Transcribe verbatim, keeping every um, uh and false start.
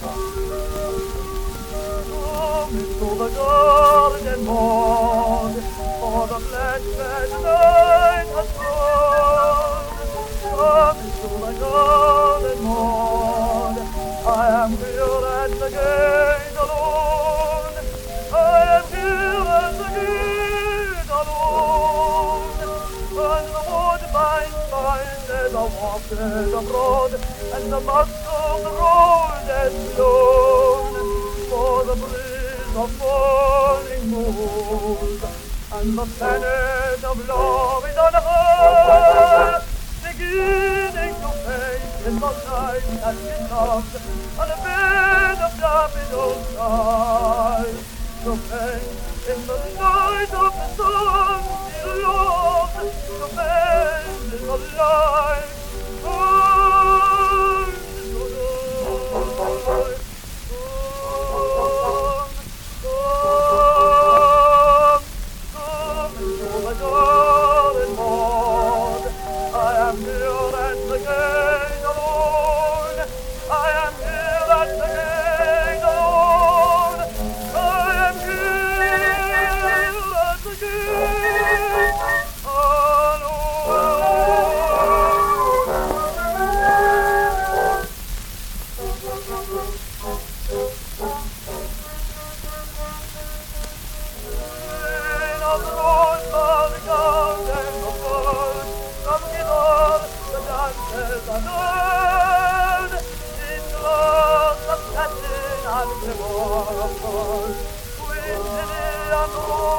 Come into the garden, Maud, for the black bed night has gone. Come into the garden, Maud, I am here at the gate alone. I am here at the gate alone. And the woodbine finds as I walk abroad, and the musk of the road is blown. For the breeze of morning moves, and the planet of love is on high, beginning to fade in the night that becomes on a bed of daffodil sky. To fade in the night of the sun, still lost, to fade in the light, and to die. Tomorrow, with the